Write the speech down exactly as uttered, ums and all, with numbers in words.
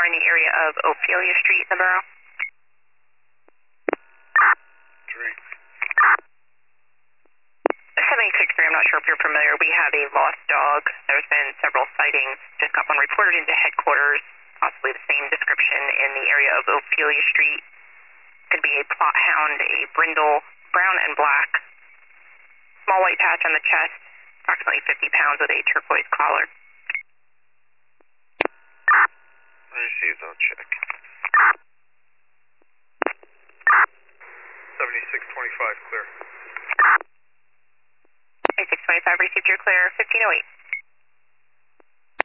in the area of Ophelia Street in the borough. Three. seven eight six three, I'm not sure if you're familiar. We have a lost dog. There's been several sightings. Just got one reported into headquarters, possibly the same description in the area of Ophelia Street. Could be a plot hound, a brindle, brown and black. Small white patch on the chest, approximately fifty pounds with a turquoise collar. Received, I'll check. seventy-six twenty-five, clear. seventy-six twenty-five, received, you're clear, fifteen oh eight.